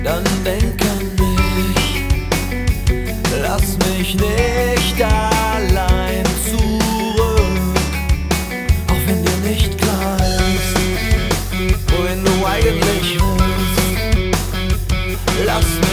dann denk an mich. Lass mich nicht allein zurück, auch wenn dir nicht klar ist, wohin du eigentlich willst. Lass mich